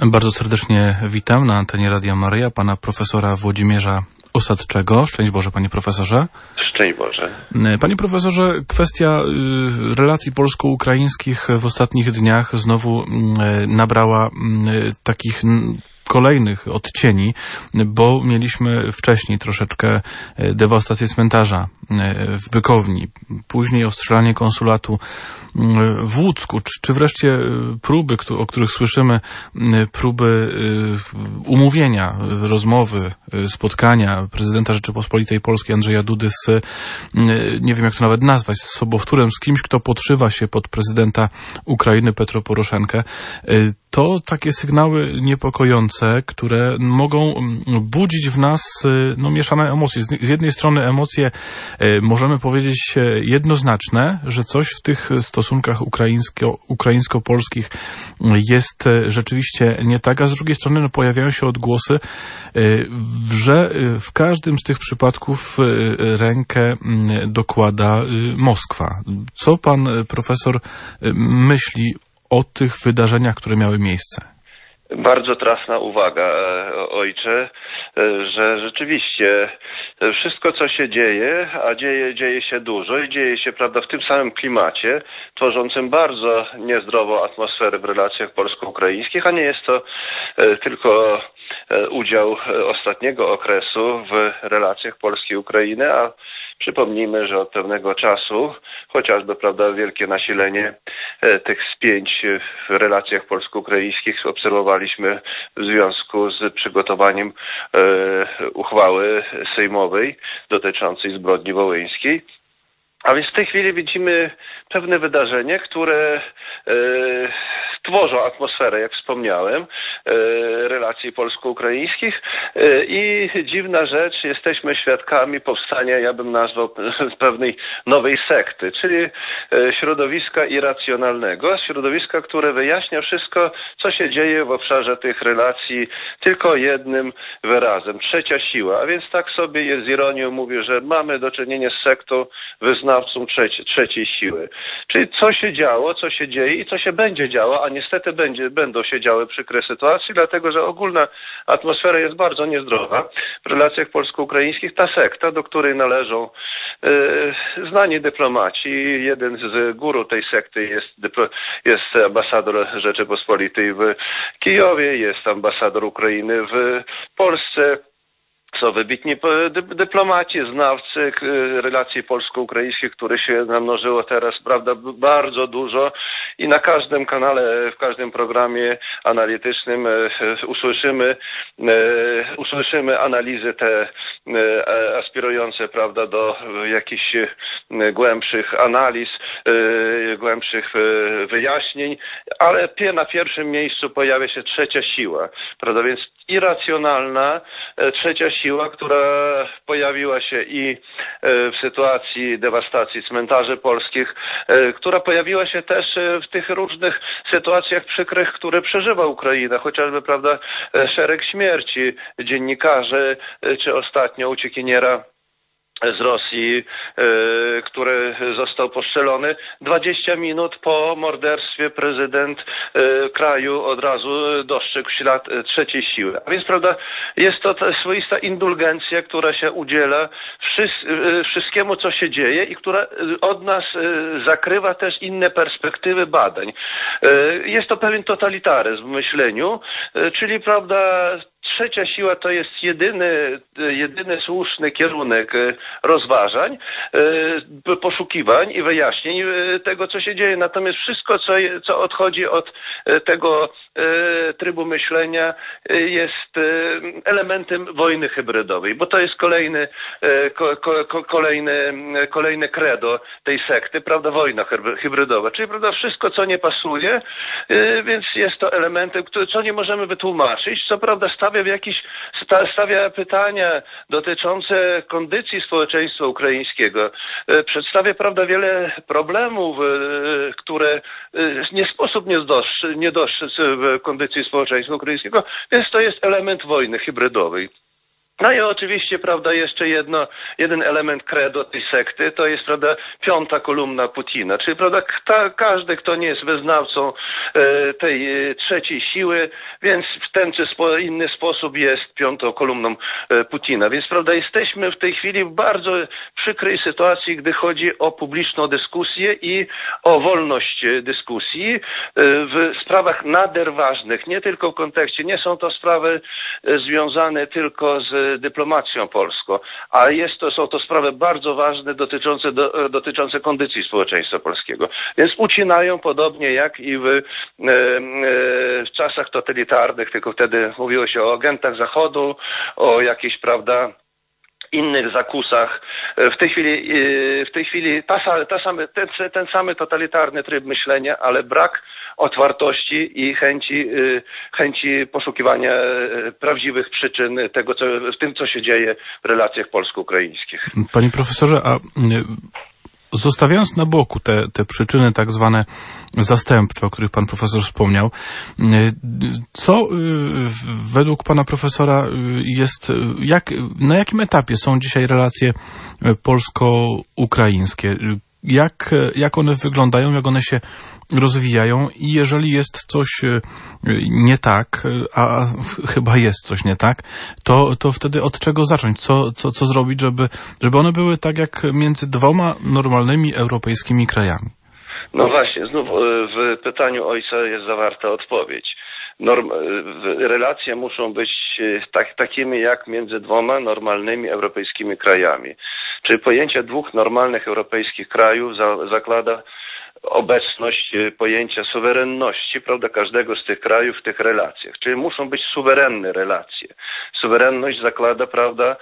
Bardzo serdecznie witam na antenie Radia Maryja pana profesora Włodzimierza Osadczego. Szczęść Boże, panie profesorze. Szczęść Boże. Panie profesorze, kwestia relacji polsko-ukraińskich w ostatnich dniach znowu nabrała takich kolejnych odcieni, bo mieliśmy wcześniej troszeczkę dewastację cmentarza w Bykowni, później ostrzelanie konsulatu w Łucku, czy wreszcie próby, o których słyszymy, próby umówienia, rozmowy, spotkania prezydenta Rzeczypospolitej Polskiej Andrzeja Dudy z, nie wiem jak to nawet nazwać, z sobowtórem, z kimś, kto podszywa się pod prezydenta Ukrainy Petro Poroszenkę. To takie sygnały niepokojące, które mogą budzić w nas mieszane emocje. Z jednej strony emocje, możemy powiedzieć, jednoznaczne, że coś w tych stosunkach ukraińsko-polskich jest rzeczywiście nie tak, a z drugiej strony pojawiają się odgłosy, że w każdym z tych przypadków rękę dokłada Moskwa. Co pan profesor myśli o tych wydarzeniach, które miały miejsce? Bardzo trafna uwaga, ojcze, że rzeczywiście wszystko, co się dzieje, a dzieje się dużo i dzieje się, prawda, w tym samym klimacie, tworzącym bardzo niezdrową atmosferę w relacjach polsko-ukraińskich, a nie jest to tylko udział ostatniego okresu w relacjach Polski i Ukrainy, a przypomnijmy, że od pewnego czasu, chociażby, prawda, wielkie nasilenie tych spięć w relacjach polsko-ukraińskich obserwowaliśmy w związku z przygotowaniem uchwały sejmowej dotyczącej zbrodni wołyńskiej. A więc w tej chwili widzimy pewne wydarzenie, które tworzą atmosferę, jak wspomniałem, relacji polsko-ukraińskich i dziwna rzecz, jesteśmy świadkami powstania, ja bym nazwał, pewnej nowej sekty, czyli środowiska irracjonalnego, środowiska, które wyjaśnia wszystko, co się dzieje w obszarze tych relacji tylko jednym wyrazem, trzecia siła, a więc tak sobie z ironią mówię, że mamy do czynienia z sektą wyznawcą trzeciej siły. Czyli co się działo, co się dzieje i co się będzie działo, a niestety będą się działy przykre sytuacje, dlatego że ogólna atmosfera jest bardzo niezdrowa. W relacjach polsko-ukraińskich ta sekta, do której należą znani dyplomaci, jeden z guru tej sekty jest ambasador Rzeczypospolitej w Kijowie, jest ambasador Ukrainy w Polsce. Są wybitni dyplomaci, znawcy relacji polsko-ukraińskich, których się namnożyło teraz, prawda, bardzo dużo i na każdym kanale, w każdym programie analitycznym usłyszymy analizy te aspirujące, prawda, do jakichś głębszych analiz, głębszych wyjaśnień, ale na pierwszym miejscu pojawia się trzecia siła, prawda, więc irracjonalna trzecia siła, która pojawiła się i w sytuacji dewastacji cmentarzy polskich, która pojawiła się też w tych różnych sytuacjach przykrych, które przeżywa Ukraina, chociażby, prawda, szereg śmierci dziennikarzy, czy ostatnio uciekiniera z Rosji, który został postrzelony. 20 minut po morderstwie prezydent kraju od razu dostrzegł ślad trzeciej siły. A więc, prawda, jest to swoista indulgencja, która się udziela wszystkiemu, co się dzieje i która od nas zakrywa też inne perspektywy badań. Jest to pewien totalitaryzm w myśleniu, czyli, prawda, trzecia siła to jest jedyny słuszny kierunek rozważań, poszukiwań i wyjaśnień tego, co się dzieje. Natomiast wszystko, co odchodzi od tego trybu myślenia, jest elementem wojny hybrydowej, bo to jest kolejne credo tej sekty, prawda, wojna hybrydowa, czyli, prawda, wszystko, co nie pasuje, więc jest to elementem, co nie możemy wytłumaczyć, co, prawda, stawia pytania dotyczące kondycji społeczeństwa ukraińskiego. Przedstawia, prawda, wiele problemów, które nie sposób nie dostrzec w kondycji społeczeństwa ukraińskiego, więc to jest element wojny hybrydowej. No i oczywiście, prawda, jeszcze jeden element credo tej sekty, to jest, prawda, piąta kolumna Putina, czyli, prawda, każdy, kto nie jest wyznawcą tej trzeciej siły, więc w ten czy inny sposób jest piątą kolumną Putina. Więc, prawda, jesteśmy w tej chwili w bardzo przykrej sytuacji, gdy chodzi o publiczną dyskusję i o wolność dyskusji w sprawach nader ważnych, nie tylko w kontekście, nie są to sprawy związane tylko z dyplomacją polską, a są to sprawy bardzo ważne dotyczące kondycji społeczeństwa polskiego. Więc ucinają podobnie jak i w czasach totalitarnych, tylko wtedy mówiło się o agentach Zachodu, o jakichś, prawda, innych zakusach. W tej chwili ten sam totalitarny tryb myślenia, ale brak otwartości i chęci poszukiwania prawdziwych przyczyn tego, co się dzieje w relacjach polsko-ukraińskich. Panie profesorze, a zostawiając na boku te przyczyny tak zwane zastępcze, o których pan profesor wspomniał, co według pana profesora jest, na jakim etapie są dzisiaj relacje polsko-ukraińskie? Jak one wyglądają, jak one się rozwijają i jeżeli jest coś nie tak, a chyba jest coś nie tak, to wtedy od czego zacząć? Co zrobić, żeby one były tak jak między dwoma normalnymi europejskimi krajami? No właśnie, znów w pytaniu ojca jest zawarta odpowiedź. Relacje muszą być takimi jak między dwoma normalnymi europejskimi krajami. Czyli pojęcie dwóch normalnych europejskich krajów zakłada obecność pojęcia suwerenności, prawda, każdego z tych krajów w tych relacjach. Czyli muszą być suwerenne relacje. Suwerenność zakłada, prawda,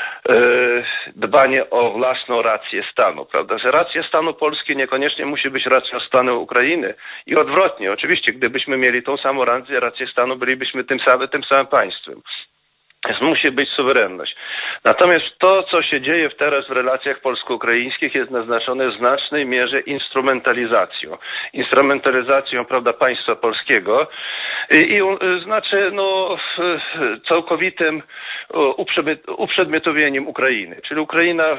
dbanie o własną rację stanu, prawda, że racja stanu Polski niekoniecznie musi być racją stanu Ukrainy i odwrotnie. Oczywiście, gdybyśmy mieli tą samą rację stanu, bylibyśmy tym samym państwem. Więc musi być suwerenność. Natomiast to, co się dzieje teraz w relacjach polsko-ukraińskich, jest naznaczone w znacznej mierze instrumentalizacją. Instrumentalizacją, prawda, państwa polskiego i znaczy, całkowitym uprzedmiotowieniem Ukrainy. Czyli Ukraina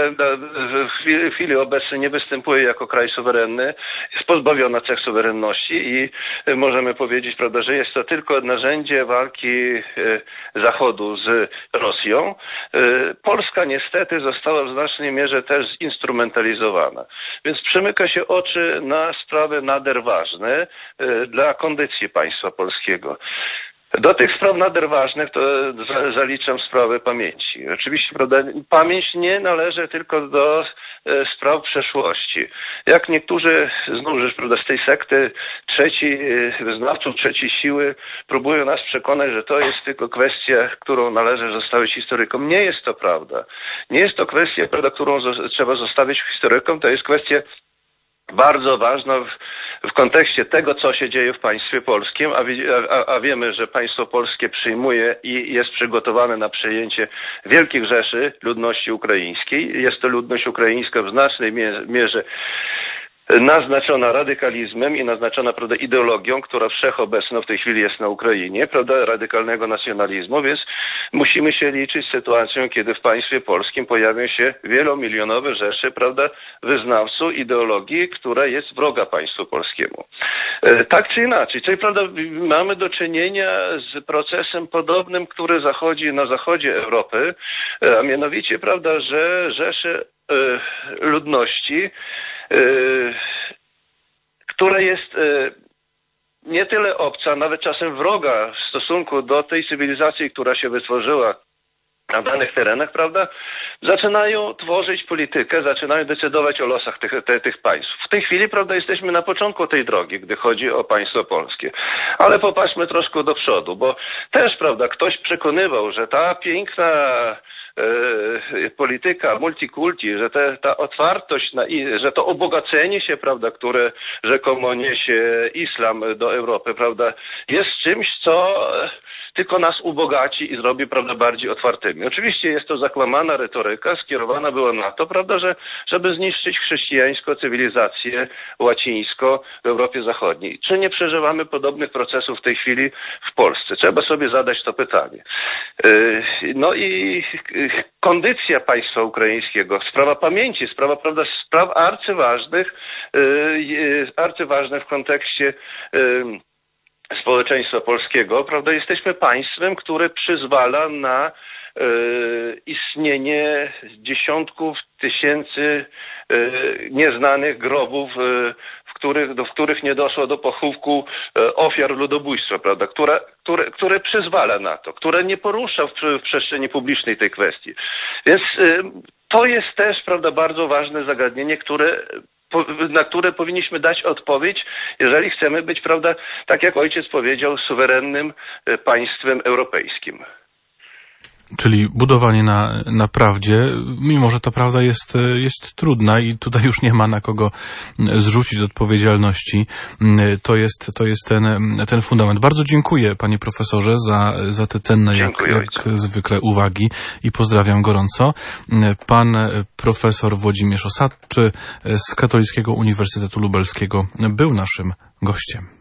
w chwili obecnej nie występuje jako kraj suwerenny, jest pozbawiona cech suwerenności i możemy powiedzieć, prawda, że jest to tylko narzędzie walki Zachodu z Rosją. Polska niestety została w znacznej mierze też zinstrumentalizowana. Więc przymyka się oczy na sprawy nader ważne dla kondycji państwa polskiego. Do tych spraw nader ważnych to zaliczam sprawę pamięci. Oczywiście, prawda, pamięć nie należy tylko do spraw przeszłości. Jak niektórzy znów, prawda, z tej sekty wyznawców trzeciej siły próbują nas przekonać, że to jest tylko kwestia, którą należy zostawić historykom. Nie jest to prawda. Nie jest to kwestia, prawda, którą trzeba zostawić historykom. To jest kwestia bardzo ważna w kontekście tego, co się dzieje w państwie polskim, a wiemy, że państwo polskie przyjmuje i jest przygotowane na przejęcie wielkich rzeszy ludności ukraińskiej. Jest to ludność ukraińska w znacznej mierze naznaczona radykalizmem i naznaczona, prawda, ideologią, która wszechobecna w tej chwili jest na Ukrainie, prawda, radykalnego nacjonalizmu, więc musimy się liczyć z sytuacją, kiedy w państwie polskim pojawią się wielomilionowe rzesze, prawda, wyznawców ideologii, która jest wroga państwu polskiemu. Tak czy inaczej, czyli, prawda, mamy do czynienia z procesem podobnym, który zachodzi na zachodzie Europy, a mianowicie, prawda, że rzesze ludności, która jest nie tyle obca, nawet czasem wroga w stosunku do tej cywilizacji, która się wytworzyła na danych terenach, prawda, zaczynają tworzyć politykę, zaczynają decydować o losach tych państw. W tej chwili, prawda, jesteśmy na początku tej drogi, gdy chodzi o państwo polskie. Ale popatrzmy troszkę do przodu, bo też, prawda, ktoś przekonywał, że ta piękna polityka multikulti, że ta otwartość, że to obogacenie się, prawda, które rzekomo niesie islam do Europy, prawda, jest czymś, tylko nas ubogaci i zrobi, prawda, bardziej otwartymi. Oczywiście jest to zakłamana retoryka, skierowana była na to, prawda, żeby zniszczyć chrześcijańską cywilizację łacińską w Europie Zachodniej. Czy nie przeżywamy podobnych procesów w tej chwili w Polsce? Trzeba sobie zadać to pytanie. No i kondycja państwa ukraińskiego, sprawa pamięci, prawda, spraw arcyważnych w kontekście społeczeństwa polskiego, prawda, jesteśmy państwem, które przyzwala na istnienie dziesiątków tysięcy nieznanych grobów, do których nie doszło do pochówku ofiar ludobójstwa, prawda, które przyzwala na to, które nie porusza w przestrzeni publicznej tej kwestii. Więc to jest też, prawda, bardzo ważne zagadnienie, na które powinniśmy dać odpowiedź, jeżeli chcemy być, prawda, tak jak ojciec powiedział, suwerennym państwem europejskim. Czyli budowanie na prawdzie, mimo że ta prawda jest trudna i tutaj już nie ma na kogo zrzucić odpowiedzialności, to jest ten fundament. Bardzo dziękuję, panie profesorze, za te cenne jak zwykle uwagi i pozdrawiam gorąco. Pan profesor Włodzimierz Osadczy z Katolickiego Uniwersytetu Lubelskiego był naszym gościem.